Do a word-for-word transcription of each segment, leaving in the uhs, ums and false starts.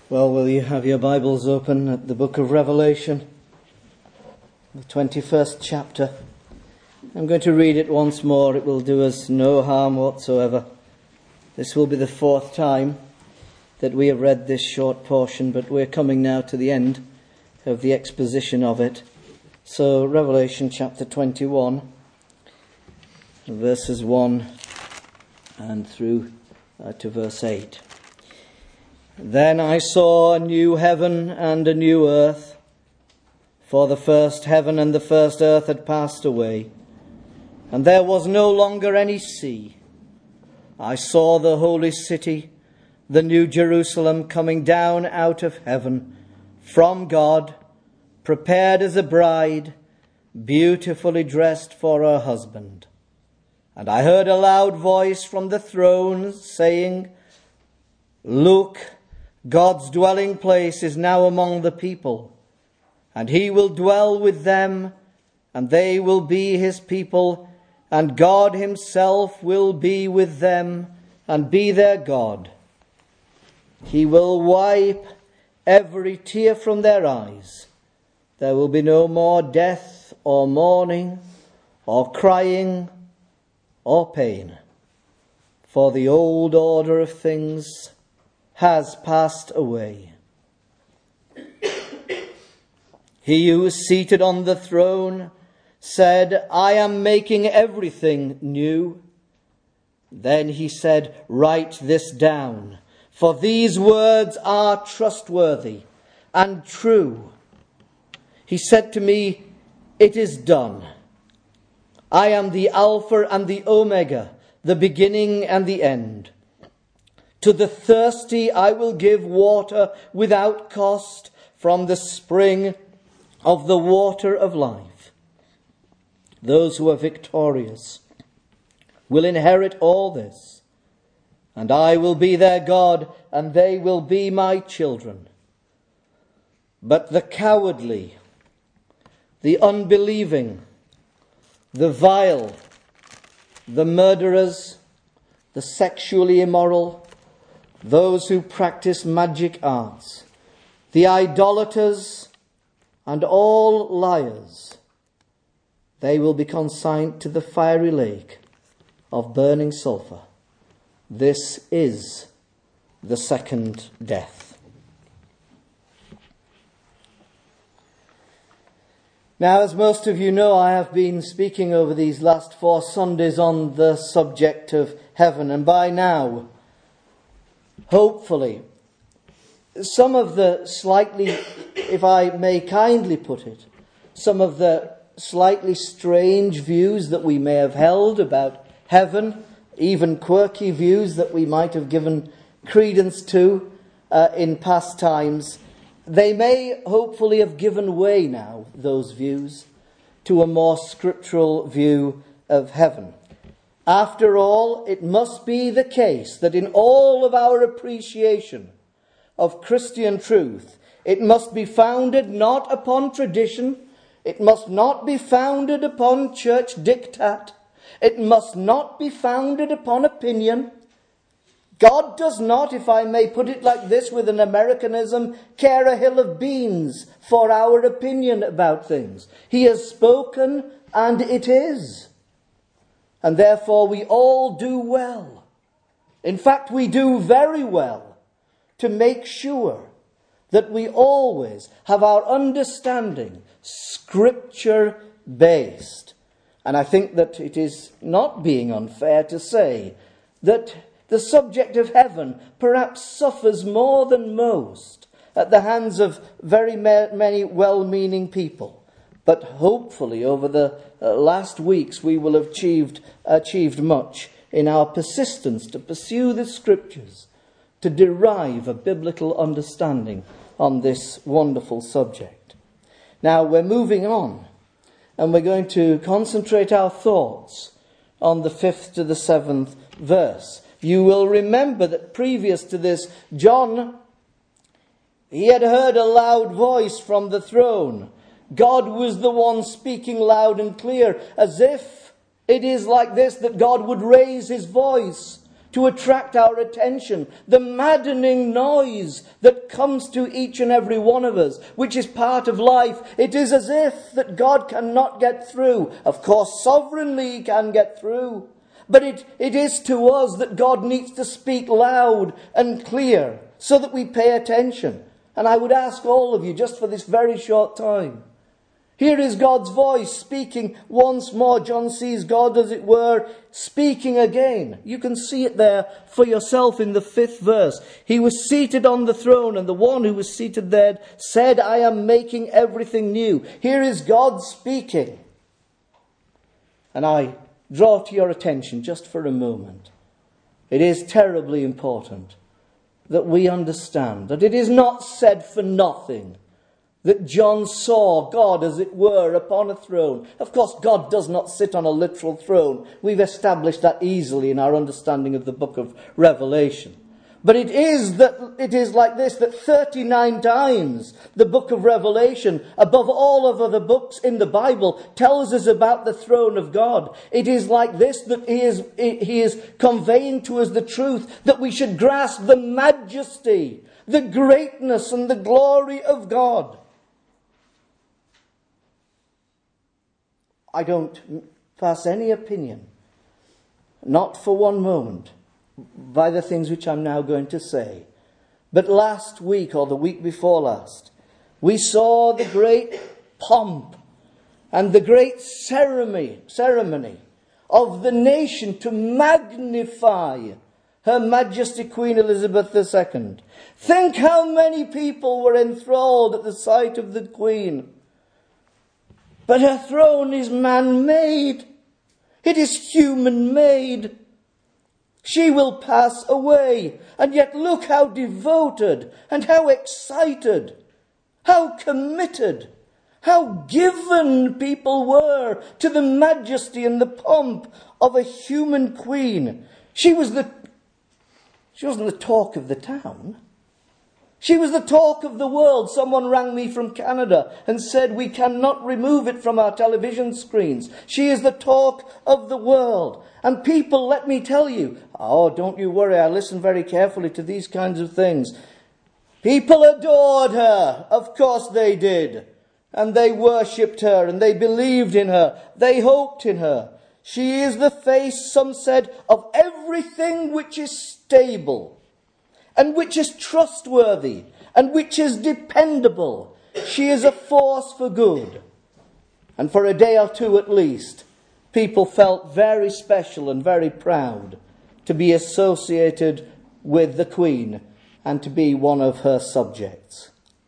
Well, will you have your Bibles open at the book of Revelation, the twenty-first chapter. I'm going to read it once more. It will do us no harm whatsoever. This will be the fourth time that we have read this short portion, but we're coming now to the end of the exposition of it. So, Revelation chapter twenty-one, verses one and through uh, to verse eight. Then I saw a new heaven and a new earth, for the first heaven and the first earth had passed away, and there was no longer any sea. I saw the holy city, the new Jerusalem, coming down out of heaven from God, prepared as a bride, beautifully dressed for her husband. And I heard a loud voice from the throne saying, "Look, God's dwelling place is now among the people, and he will dwell with them, and they will be his people, and God himself will be with them and be their God. He will wipe every tear from their eyes. There will be no more death or mourning or crying or pain, for the old order of things has passed away." He who is seated on the throne said, "I am making everything new." Then he said, "Write this down, for these words are trustworthy and true." He said to me, "It is done. I am the Alpha and the Omega, the beginning and the end. To the thirsty I will give water without cost from the spring of the water of life. Those who are victorious will inherit all this, and I will be their God, and they will be my children. But the cowardly, the unbelieving, the vile, the murderers, the sexually immoral, those who practice magic arts, the idolaters, and all liars, they will be consigned to the fiery lake of burning sulfur. This is the second death." Now, as most of you know, I have been speaking over these last four Sundays on the subject of heaven, and by now, hopefully, some of the slightly, if I may kindly put it, some of the slightly strange views that we may have held about heaven, even quirky views that we might have given credence to uh, in past times, they may hopefully have given way now, those views, to a more scriptural view of heaven. After all, it must be the case that in all of our appreciation of Christian truth, it must be founded not upon tradition, it must not be founded upon church diktat, it must not be founded upon opinion. God does not, if I may put it like this with an Americanism, care a hill of beans for our opinion about things. He has spoken, and it is. And therefore we all do well. In fact, we do very well to make sure that we always have our understanding Scripture-based. And I think that it is not being unfair to say that the subject of heaven perhaps suffers more than most at the hands of very many well-meaning people. But hopefully over the uh, last weeks we will have achieved, achieved much in our persistence to pursue the Scriptures, to derive a biblical understanding on this wonderful subject. Now we're moving on, and we're going to concentrate our thoughts on the fifth to the seventh verse. You will remember that previous to this, John, he had heard a loud voice from the throne. God was the one speaking loud and clear, as if it is like this that God would raise his voice to attract our attention. The maddening noise that comes to each and every one of us, which is part of life. It is as if that God cannot get through. Of course, sovereignly he can get through. But it, it is to us that God needs to speak loud and clear so that we pay attention. And I would ask all of you, just for this very short time, here is God's voice speaking once more. John sees God, as it were, speaking again. You can see it there for yourself in the fifth verse. He was seated on the throne, and the one who was seated there said, I am making everything new. Here is God speaking. And I draw to your attention just for a moment. It is terribly important that we understand that it is not said for nothing that John saw God, as it were, upon a throne. Of course, God does not sit on a literal throne. We've established that easily in our understanding of the book of Revelation. But it is that it is like this, that thirty-nine times the book of Revelation, above all of other books in the Bible, tells us about the throne of God. It is like this, that he is, he is conveying to us the truth, that we should grasp the majesty, the greatness and the glory of God. I don't pass any opinion, not for one moment, by the things which I'm now going to say. But last week, or the week before last, we saw the great pomp and the great ceremony, ceremony of the nation to magnify Her Majesty Queen Elizabeth the Second. Think how many people were enthralled at the sight of the Queen. But her throne is man-made. It is human-made. She will pass away. And yet look how devoted and how excited, how committed, how given people were to the majesty and the pomp of a human queen. She was the, she wasn't the talk of the town. She was the talk of the world. Someone rang me from Canada and said, we cannot remove it from our television screens. She is the talk of the world. And people, let me tell you, oh, don't you worry, I listen very carefully to these kinds of things. People adored her. Of course they did. And they worshipped her and they believed in her. They hoped in her. She is the face, some said, of everything which is stable and which is trustworthy, and which is dependable. She is a force for good. And for a day or two at least, people felt very special and very proud to be associated with the Queen and to be one of her subjects.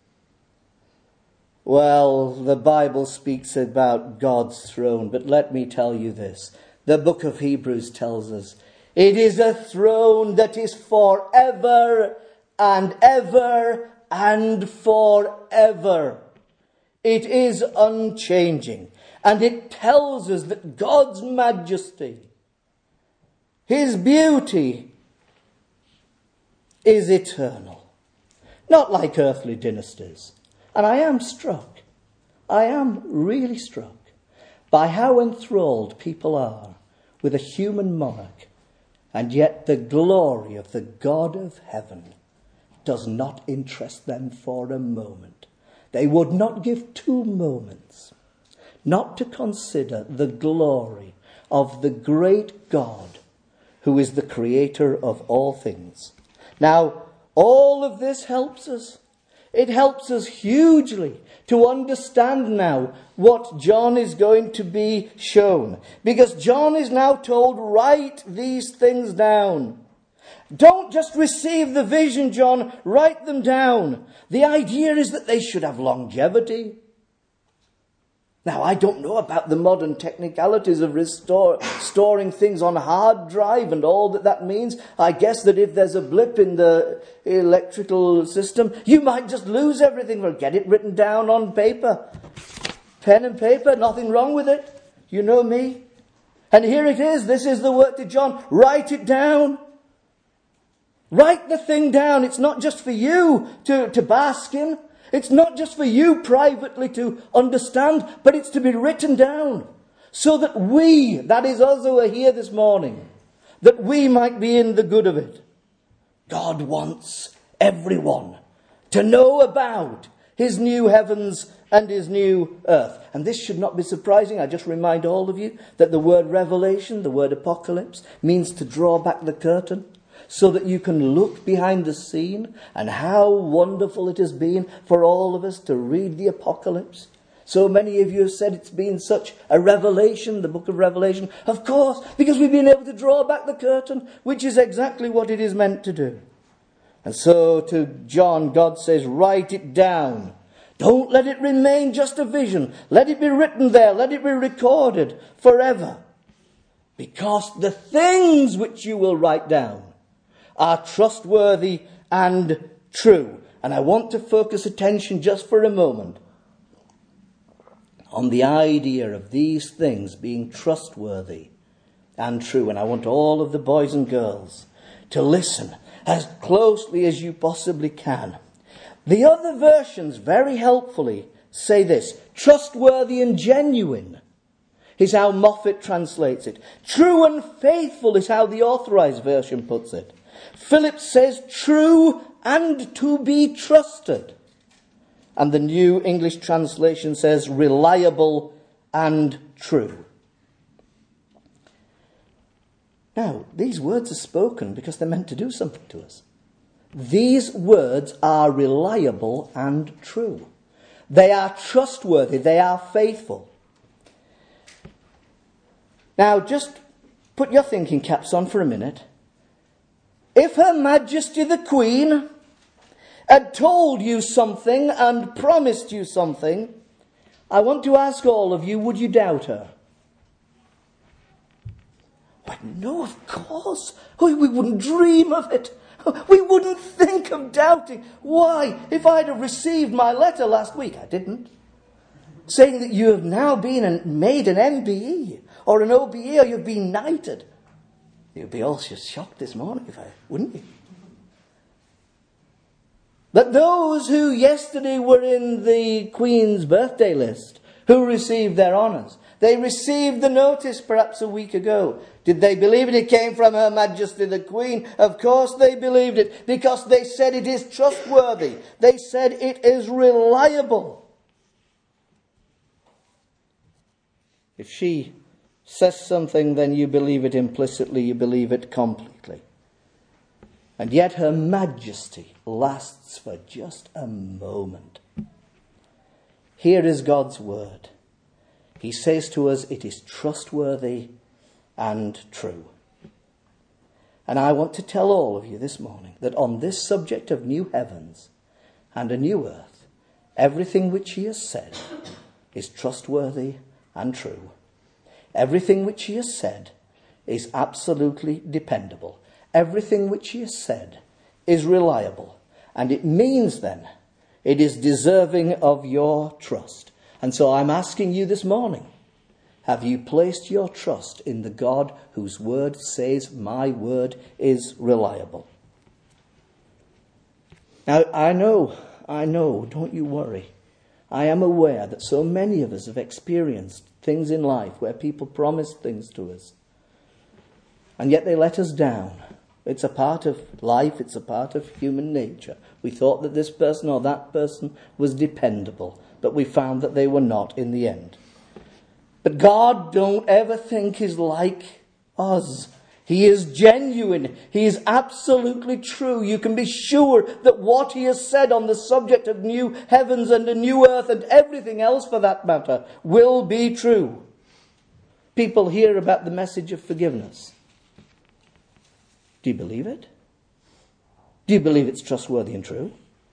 Well, the Bible speaks about God's throne, but let me tell you this. The book of Hebrews tells us it is a throne that is forever and ever and forever. It is unchanging. And it tells us that God's majesty, His beauty, is eternal. Not like earthly dynasties. And I am struck, I am really struck by how enthralled people are with a human monarch. And yet the glory of the God of heaven does not interest them for a moment. They would not give two moments not to consider the glory of the great God who is the creator of all things. Now, all of this helps us. It helps us hugely to understand now what John is going to be shown. Because John is now told, write these things down. Don't just receive the vision, John. Write them down. The idea is that they should have longevity. Now, I don't know about the modern technicalities of restore, storing things on a hard drive and all that that means. I guess that if there's a blip in the electrical system, you might just lose everything. Well, get it written down on paper. Pen and paper, nothing wrong with it. You know me. And here it is. This is the word to John. Write it down. Write the thing down. It's not just for you to, to bask in. It's not just for you privately to understand, but it's to be written down so that we, that is us who are here this morning, that we might be in the good of it. God wants everyone to know about his new heavens and his new earth. And this should not be surprising. I just remind all of you that the word revelation, the word apocalypse, means to draw back the curtain so that you can look behind the scene. And how wonderful it has been for all of us to read the apocalypse. So many of you have said it's been such a revelation, the book of Revelation. Of course, because we've been able to draw back the curtain, which is exactly what it is meant to do. And so to John, God says, write it down. Don't let it remain just a vision. Let it be written there. Let it be recorded forever. Because the things which you will write down are trustworthy and true. And I want to focus attention just for a moment on the idea of these things being trustworthy and true. And I want all of the boys and girls to listen as closely as you possibly can. The other versions very helpfully say this: trustworthy and genuine is how Moffat translates it. True and faithful is how the Authorized Version puts it. Phillips says true and to be trusted. And the New English Translation says reliable and true. Now, these words are spoken because they're meant to do something to us. These words are reliable and true. They are trustworthy. They are faithful. Now, just put your thinking caps on for a minute. If Her Majesty the Queen had told you something and promised you something, I want to ask all of you, would you doubt her? Well, no, of course. We wouldn't dream of it. We wouldn't think of doubting. Why? If I'd have received my letter last week, I didn't, saying that you have now been an, made an M B E or an O B E or you've been knighted, you'd be all just shocked this morning, if I, wouldn't you? That those who yesterday were in the Queen's birthday list, who received their honours, they received the notice perhaps a week ago. Did they believe it? It came from Her Majesty the Queen. Of course they believed it, because they said it is trustworthy. They said it is reliable. If she says something, then you believe it implicitly, you believe it completely. And yet Her Majesty lasts for just a moment. Here is God's word. He says to us, it is trustworthy and true. And I want to tell all of you this morning that on this subject of new heavens and a new earth, everything which he has said is trustworthy and true. Everything which he has said is absolutely dependable. Everything which he has said is reliable. And it means then, it is deserving of your trust. And so I'm asking you this morning, have you placed your trust in the God whose word says, my word is reliable? Now, I know, I know, don't you worry. I am aware that so many of us have experienced things in life where people promised things to us, and yet they let us down. It's a part of life, it's a part of human nature. We thought that this person or that person was dependable, but we found that they were not in the end. But God, don't ever think, is like us. He is genuine. He is absolutely true. You can be sure that what he has said on the subject of new heavens and a new earth and everything else for that matter will be true. People hear about the message of forgiveness. Do you believe it? Do you believe it's trustworthy and true?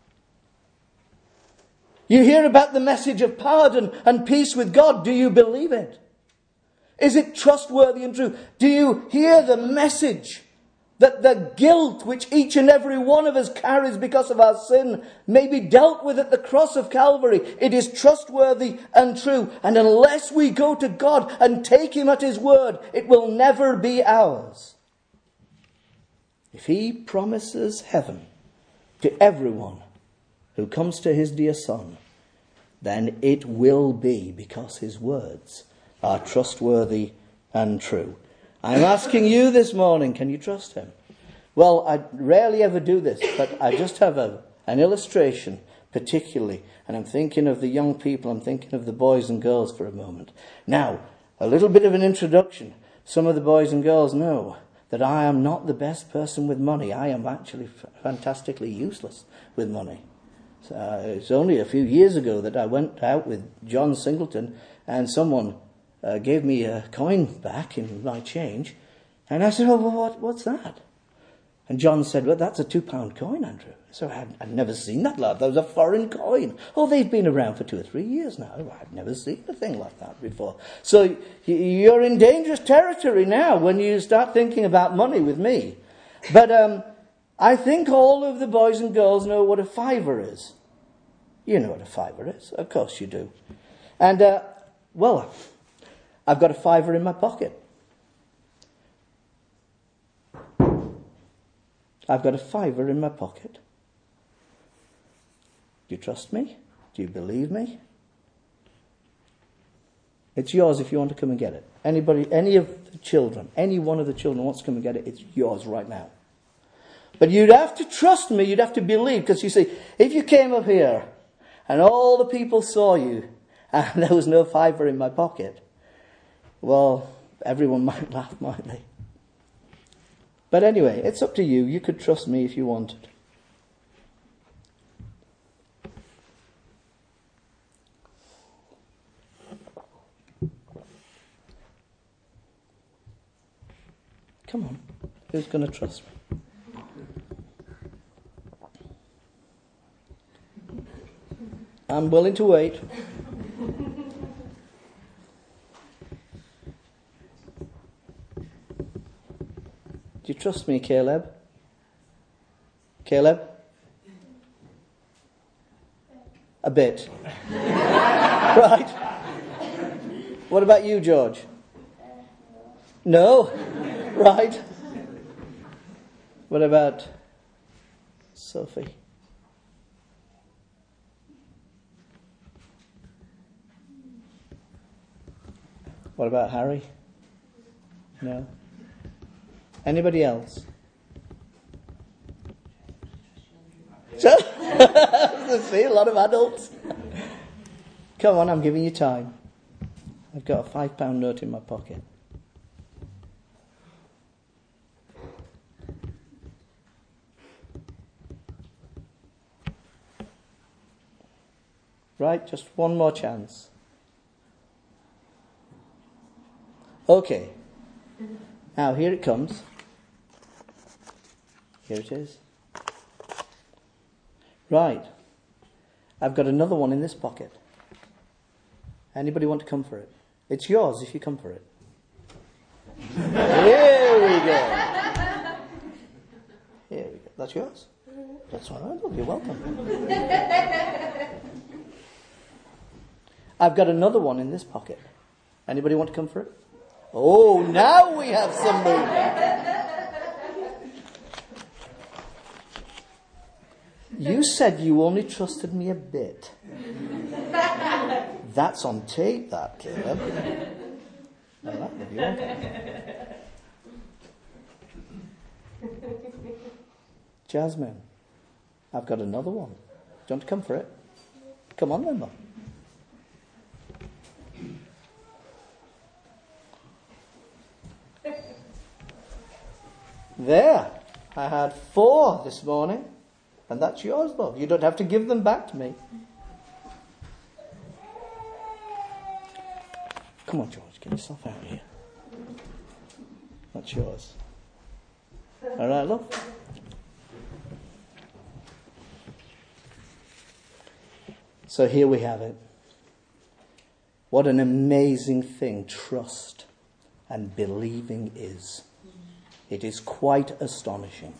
You hear about the message of pardon and peace with God. Do you believe it? Is it trustworthy and true? Do you hear the message that the guilt which each and every one of us carries because of our sin may be dealt with at the cross of Calvary? It is trustworthy and true. And unless we go to God and take him at his word, it will never be ours. If he promises heaven to everyone who comes to his dear Son, then it will be, because his words are trustworthy and true. I'm asking you this morning, can you trust him? Well, I rarely ever do this, but I just have a, an illustration particularly, and I'm thinking of the young people, I'm thinking of the boys and girls for a moment. Now, a little bit of an introduction. Some of the boys and girls know that I am not the best person with money. I am actually f- fantastically useless with money. So, uh, it's only a few years ago that I went out with John Singleton, and someone uh, gave me a coin back in my change, and I said, oh, well, what, what's that? And John said, well, that's a two-pound coin, Andrew. So I'd, I'd never seen that, lad. That was a foreign coin. Oh, they've been around for two or three years now. I've never seen a thing like that before. So you're in dangerous territory now when you start thinking about money with me. But um, I think all of the boys and girls know what a fiver is. You know what a fiver is. Of course you do. And, uh, well, I've got a fiver in my pocket. I've got a fiver in my pocket. Do you trust me? Do you believe me? It's yours if you want to come and get it. Anybody, any of the children, any one of the children wants to come and get it, it's yours right now. But you'd have to trust me, you'd have to believe, because you see, if you came up here and all the people saw you and there was no fiver in my pocket, well, everyone might laugh, might they? But anyway, it's up to you. You could trust me if you wanted. Come on. Who's going to trust me? I'm willing to wait. Do you trust me, Caleb? Caleb? A bit. Right. What about you, George? No? Right. What about Sophie? What about Harry? No? Anybody else? So, see, a lot of adults. Come on, I'm giving you time. I've got a five pound note in my pocket. Right, just one more chance. Okay. Now, here it comes. Here it is. Right. I've got another one in this pocket. Anybody want to come for it? It's yours if you come for it. Here we go. Here we go. That's yours? That's all right. Well, you're welcome. I've got another one in this pocket. Anybody want to come for it? Oh, now we have some movement. You said you only trusted me a bit. That's on tape, that, Caleb. All right, if you want it. Jasmine, I've got another one. Do you want to come for it? Come on then, Mum. There. I had four this morning. And that's yours, love. You don't have to give them back to me. Come on, George. Get yourself out of here. That's yours. All right, love. So here we have it. What an amazing thing trust and believing is. It is quite astonishing.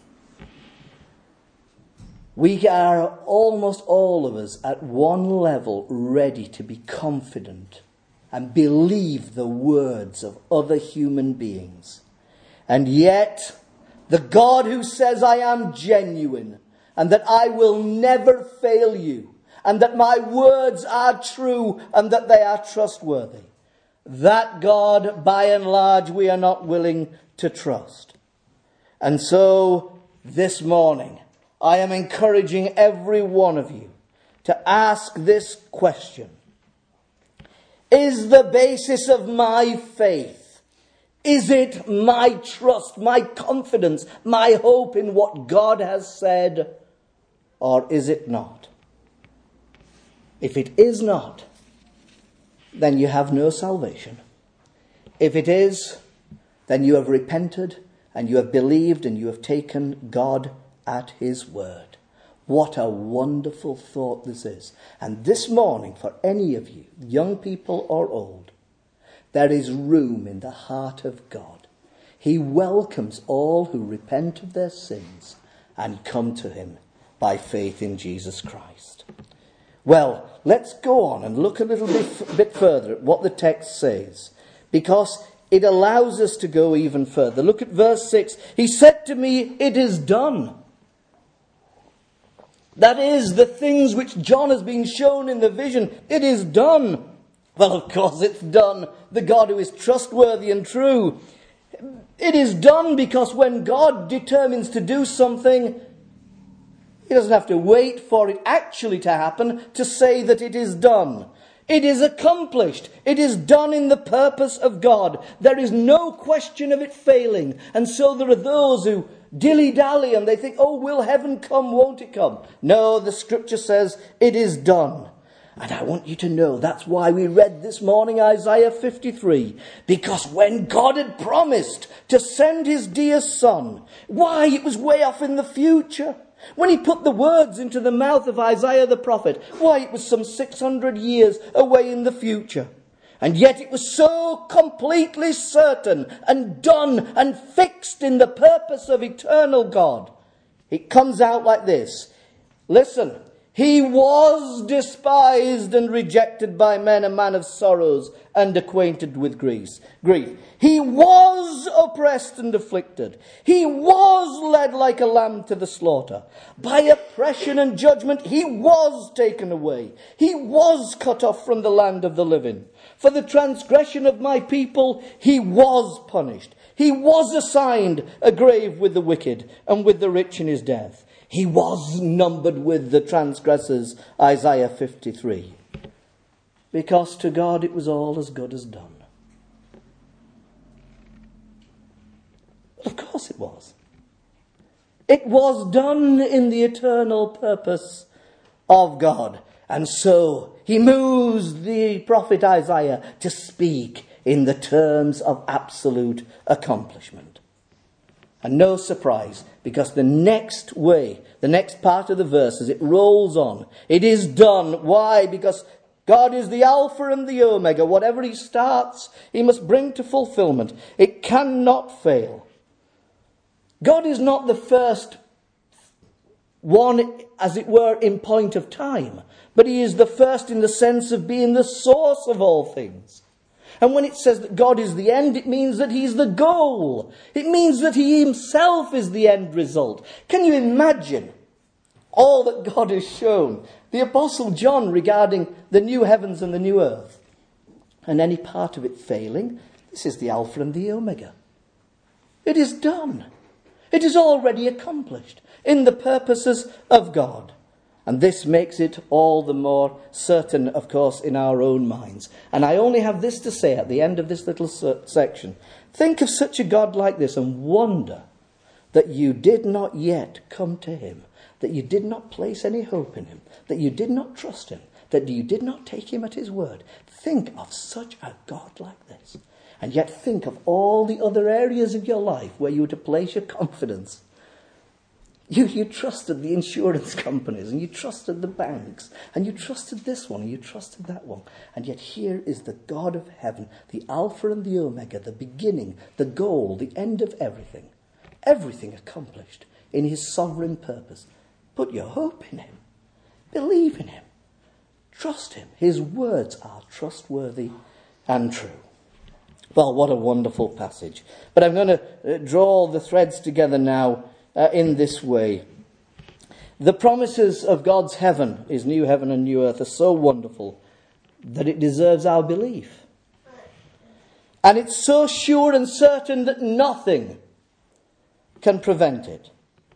We are almost all of us at one level ready to be confident and believe the words of other human beings. And yet, the God who says I am genuine and that I will never fail you and that my words are true and that they are trustworthy, That God, by and large, we are not willing to trust. And so, this morning, I am encouraging every one of you to ask this question. Is the basis of my faith, is it my trust, my confidence, my hope in what God has said, or is it not? If it is not, then you have no salvation. If it is, then you have repented and you have believed and you have taken God at his word. What a wonderful thought this is. And this morning, for any of you, young people or old, there is room in the heart of God. He welcomes all who repent of their sins and come to him by faith in Jesus Christ. Well, let's go on and look a little bit, bit further at what the text says, because it allows us to go even further. Look at verse six. He said to me, "It is done." That is, the things which John has been shown in the vision. It is done. Well, of course it's done. The God who is trustworthy and true. It is done because when God determines to do something, he doesn't have to wait for it actually to happen to say that it is done. It is accomplished. It is done in the purpose of God. There is no question of it failing. And so there are those who dilly-dally and they think, oh, will heaven come, won't it come? No, the scripture says it is done. And I want you to know that's why we read this morning Isaiah fifty-three. Because when God had promised to send his dear son, why, it was way off in the future. When he put the words into the mouth of Isaiah the prophet, why, it was some six hundred years away in the future. And yet it was so completely certain and done and fixed in the purpose of eternal God. It comes out like this. Listen, he was despised and rejected by men, a man of sorrows and acquainted with grief. Grief. He was oppressed and afflicted. He was led like a lamb to the slaughter. By oppression and judgment he was taken away. He was cut off from the land of the living. For the transgression of my people he was punished. He was assigned a grave with the wicked and with the rich in his death. He was numbered with the transgressors, Isaiah fifty-three. Because to God it was all as good as done. Of course it was. It was done in the eternal purpose of God. And so he moves the prophet Isaiah to speak in the terms of absolute accomplishment. And no surprise, because the next way, the next part of the verse, as it rolls on, it is done. Why? Because God is the Alpha and the Omega. Whatever he starts, he must bring to fulfillment. It cannot fail. God is not the first one, as it were, in point of time, but he is the first in the sense of being the source of all things. And when it says that God is the end, it means that he's the goal. It means that he himself is the end result. Can you imagine all that God has shown the Apostle John regarding the new heavens and the new earth? And any part of it failing, this is the Alpha and the Omega. It is done. It is already accomplished in the purposes of God. And this makes it all the more certain, of course, in our own minds. And I only have this to say at the end of this little section. Think of such a God like this and wonder that you did not yet come to him, that you did not place any hope in him, that you did not trust him, that you did not take him at his word. Think of such a God like this. And yet think of all the other areas of your life where you were to place your confidence. You, you trusted the insurance companies, and you trusted the banks, and you trusted this one, and you trusted that one. And yet here is the God of heaven, the Alpha and the Omega, the beginning, the goal, the end of everything. Everything accomplished in his sovereign purpose. Put your hope in him. Believe in him. Trust him. His words are trustworthy and true. Well, what a wonderful passage. But I'm going to draw the threads together now uh, in this way. The promises of God's heaven, his new heaven and new earth, are so wonderful that it deserves our belief. And it's so sure and certain that nothing can prevent it.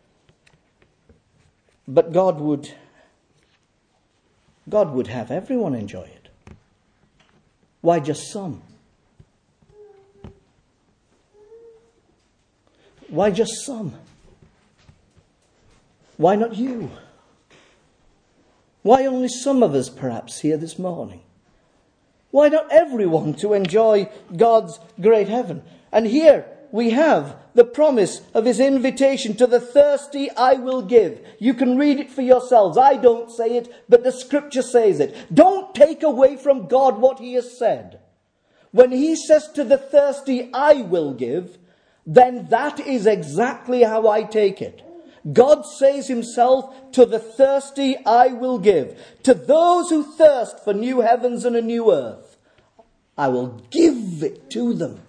But God would, God would have everyone enjoy it. Why just some? Why just some? Why not you? Why only some of us perhaps here this morning? Why not everyone to enjoy God's great heaven? And here we have the promise of his invitation to the thirsty I will give. You can read it for yourselves. I don't say it, but the scripture says it. Don't take away from God what he has said. When he says to the thirsty I will give, then that is exactly how I take it. God says himself, to the thirsty I will give. To those who thirst for new heavens and a new earth, I will give it to them.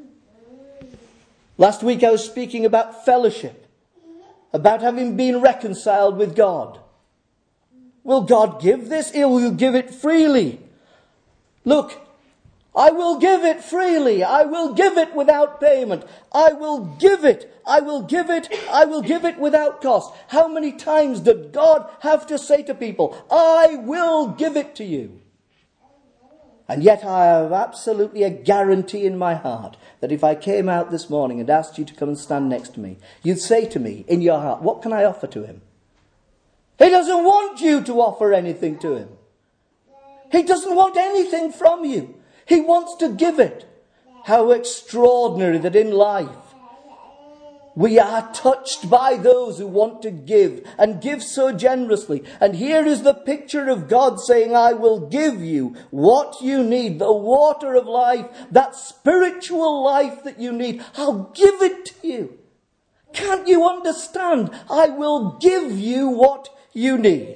Last week I was speaking about fellowship, about having been reconciled with God. Will God give this? He will give it freely. Look, I will give it freely. I will give it without payment. I will give it. I will give it. I will give it without cost. How many times did God have to say to people, I will give it to you? And yet I have absolutely a guarantee in my heart that if I came out this morning and asked you to come and stand next to me, you'd say to me in your heart, what can I offer to him? He doesn't want you to offer anything to him. He doesn't want anything from you. He wants to give it. How extraordinary that in life we are touched by those who want to give and give so generously. And here is the picture of God saying, I will give you what you need, the water of life, that spiritual life that you need. I'll give it to you. Can't you understand? I will give you what you need.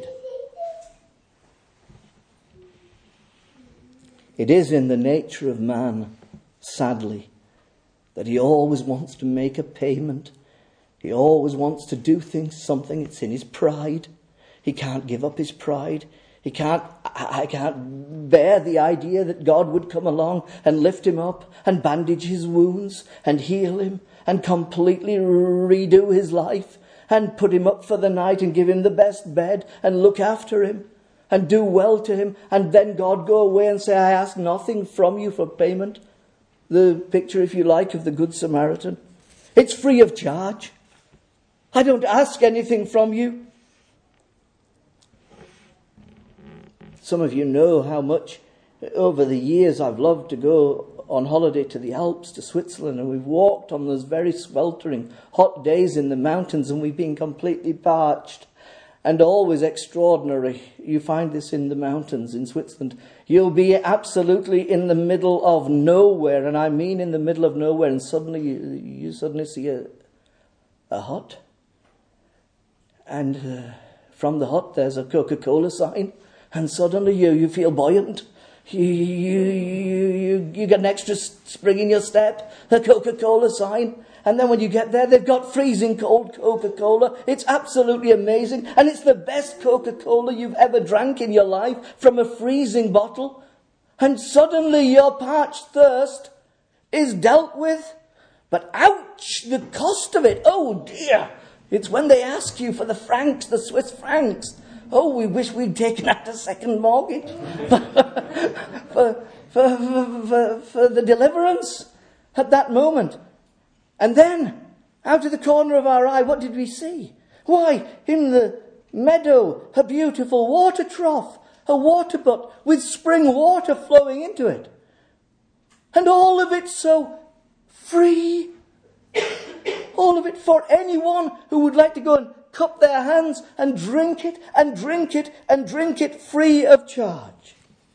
It is in the nature of man, sadly, that he always wants to make a payment. He always wants to do things, something. It's in his pride. He can't give up his pride. He can't, I can't bear the idea that God would come along and lift him up and bandage his wounds and heal him and completely redo his life and put him up for the night and give him the best bed and look after him and do well to him, and then God go away and say, I ask nothing from you for payment. The picture, if you like, of the Good Samaritan. It's free of charge. I don't ask anything from you. Some of you know how much over the years I've loved to go on holiday to the Alps, to Switzerland, and we've walked on those very sweltering hot days in the mountains, and we've been completely parched. And always extraordinary. You find this in the mountains in Switzerland. You'll be absolutely in the middle of nowhere, and I mean in the middle of nowhere, and suddenly you, you suddenly see a, a hut. And uh, from the hut there's a Coca-Cola sign, and suddenly you, you feel buoyant. You, you, you, you, you get an extra spring in your step, a Coca-Cola sign. And then when you get there, they've got freezing cold Coca-Cola. It's absolutely amazing. And it's the best Coca-Cola you've ever drank in your life from a freezing bottle. And suddenly your parched thirst is dealt with. But ouch, the cost of it. Oh dear. It's when they ask you for the francs, the Swiss francs. Oh, we wish we'd taken out a second mortgage for, for, for, for, for the deliverance at that moment. And then, out of the corner of our eye, what did we see? Why, in the meadow, a beautiful water trough, a water butt with spring water flowing into it. And all of it so free. All of it for anyone who would like to go and cup their hands and drink it and drink it and drink it free of charge.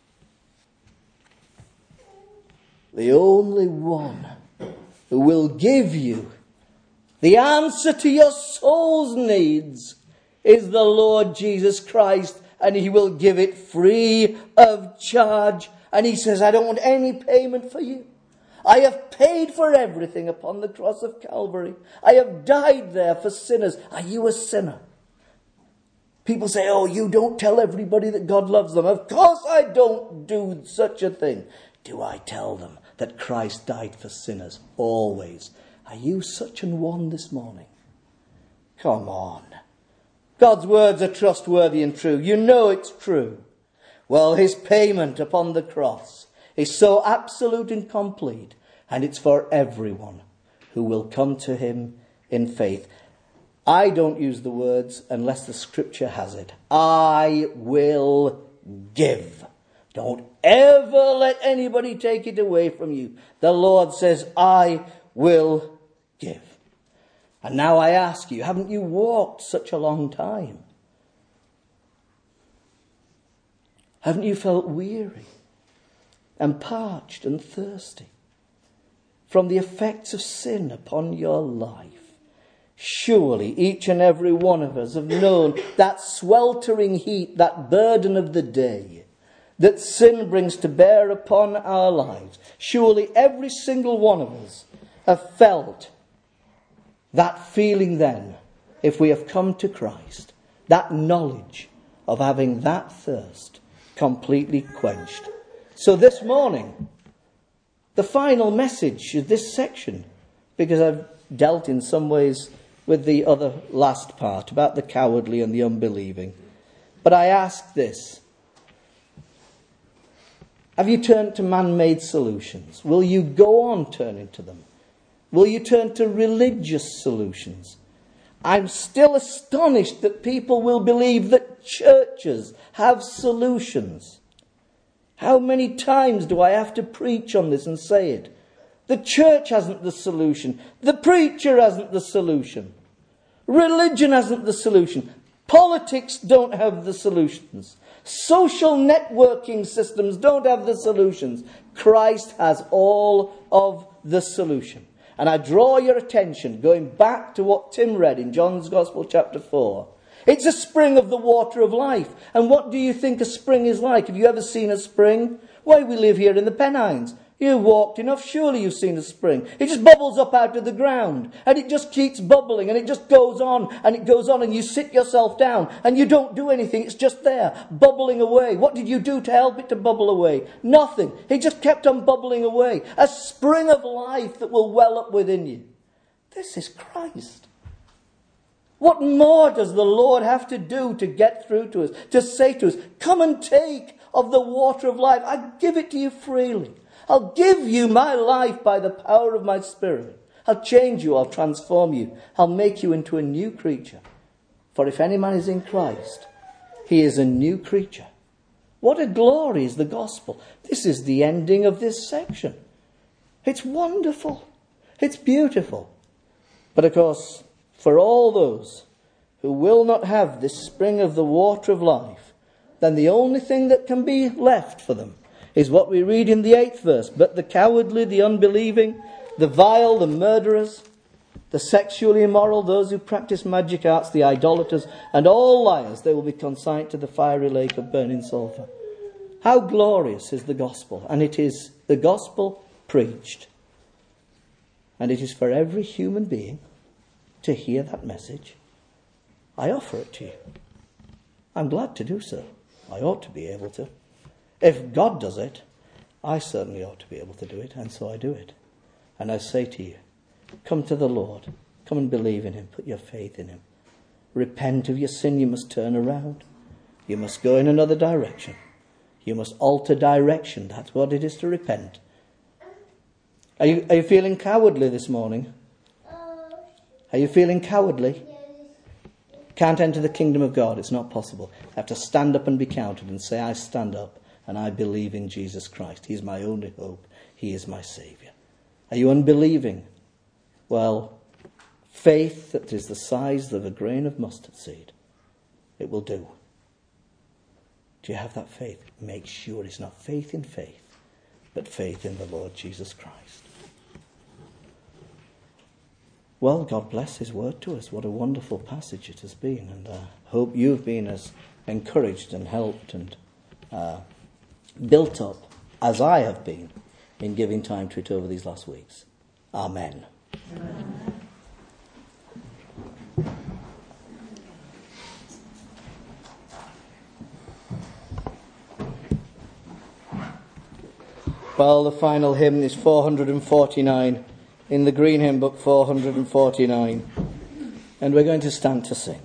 The only one who will give you the answer to your soul's needs is the Lord Jesus Christ, and he will give it free of charge. And he says, I don't want any payment for you. I have paid for everything upon the cross of Calvary. I have died there for sinners. Are you a sinner? People say, oh, you don't tell everybody that God loves them. Of course I don't do such a thing. Do I tell them that Christ died for sinners always. Are you such an one this morning? Come on. God's words are trustworthy and true. You know it's true. Well, his payment upon the cross is so absolute and complete, and it's for everyone who will come to him in faith. I don't use the words unless the scripture has it. I will give. Don't ever let anybody take it away from you. The Lord says, I will give. And now I ask you, haven't you walked such a long time? Haven't you felt weary and parched and thirsty from the effects of sin upon your life? Surely each and every one of us have known that sweltering heat, that burden of the day that sin brings to bear upon our lives. Surely every single one of us have felt that feeling then, if we have come to Christ, that knowledge of having that thirst completely quenched. So this morning, the final message of this section, because I've dealt in some ways with the other last part about the cowardly and the unbelieving. But I ask this. Have you turned to man-made solutions? Will you go on turning to them? Will you turn to religious solutions? I'm still astonished that people will believe that churches have solutions. How many times do I have to preach on this and say it? The church hasn't the solution. The preacher hasn't the solution. Religion hasn't the solution. Politics don't have the solutions. Social networking systems don't have the solutions. Christ has all of the solution. And I draw your attention, going back to what Tim read in John's Gospel chapter four. It's a spring of the water of life. And what do you think a spring is like? Have you ever seen a spring? Why, we live here in the Pennines. You've walked enough, surely you've seen a spring. It just bubbles up out of the ground. And it just keeps bubbling. And it just goes on. And it goes on. And you sit yourself down. And you don't do anything. It's just there, bubbling away. What did you do to help it to bubble away? Nothing. It just kept on bubbling away. A spring of life that will well up within you. This is Christ. What more does the Lord have to do to get through to us? To say to us, come and take of the water of life. I give it to you freely. I'll give you my life by the power of my Spirit. I'll change you. I'll transform you. I'll make you into a new creature. For if any man is in Christ, he is a new creature. What a glory is the gospel. This is the ending of this section. It's wonderful. It's beautiful. But of course, for all those who will not have this spring of the water of life, then the only thing that can be left for them is what we read in the eighth verse. But the cowardly, the unbelieving, the vile, the murderers, the sexually immoral, those who practice magic arts, the idolaters, and all liars, they will be consigned to the fiery lake of burning sulphur. How glorious is the gospel. And it is the gospel preached. And it is for every human being to hear that message. I offer it to you. I'm glad to do so. I ought to be able to. If God does it, I certainly ought to be able to do it, and so I do it. And I say to you, come to the Lord. Come and believe in him. Put your faith in him. Repent of your sin. You must turn around. You must go in another direction. You must alter direction. That's what it is to repent. Are you, are you feeling cowardly this morning? Are you feeling cowardly? Can't enter the kingdom of God. It's not possible. I have to stand up and be counted and say, I stand up and I believe in Jesus Christ. He's my only hope. He is my Saviour. Are you unbelieving? Well, faith that is the size of a grain of mustard seed, it will do. Do you have that faith? Make sure it's not faith in faith, but faith in the Lord Jesus Christ. Well, God bless his word to us. What a wonderful passage it has been. And I uh, hope you've been as encouraged and helped and uh, built up as I have been in giving time to it over these last weeks. Amen. Amen. Well, the final hymn is four hundred forty-nine in the Green Hymn Book, four hundred forty-nine. And we're going to stand to sing.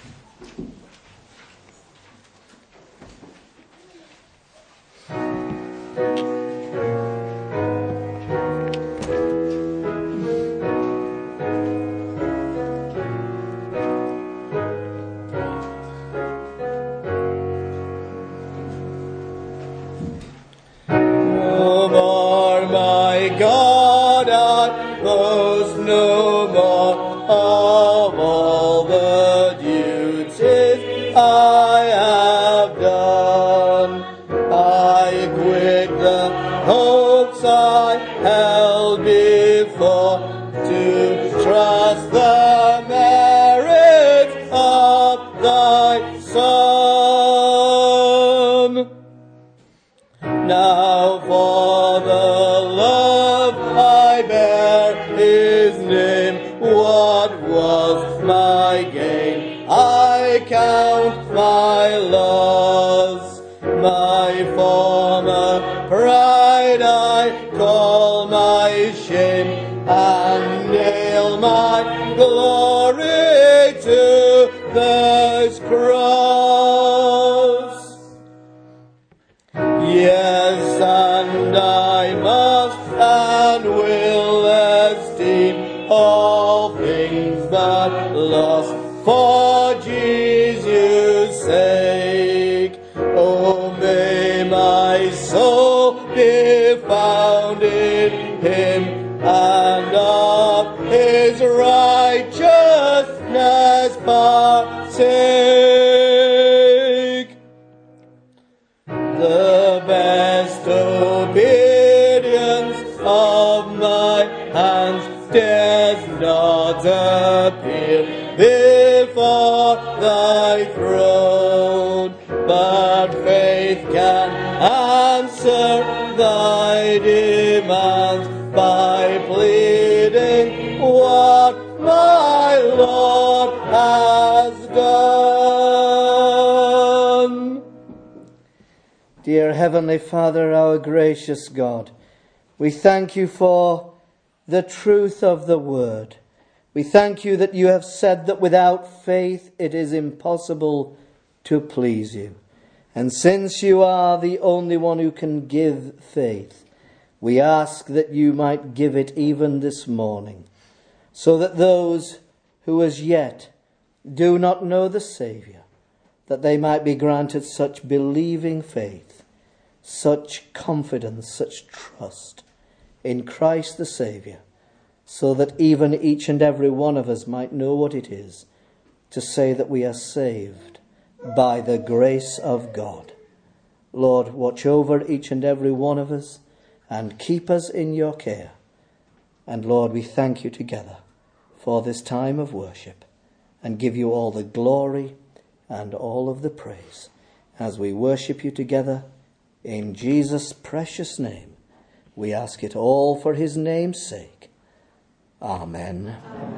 Dear Heavenly Father, our gracious God, we thank you for the truth of the word. We thank you that you have said that without faith it is impossible to please you. And since you are the only one who can give faith, we ask that you might give it even this morning, so that those who as yet do not know the Saviour, that they might be granted such believing faith, such confidence, such trust in Christ the Saviour, so that even each and every one of us might know what it is to say that we are saved by the grace of God. Lord, watch over each and every one of us and keep us in your care. And Lord, we thank you together for this time of worship and give you all the glory and all of the praise as we worship you together. In Jesus' precious name, we ask it all for his name's sake. Amen. Amen.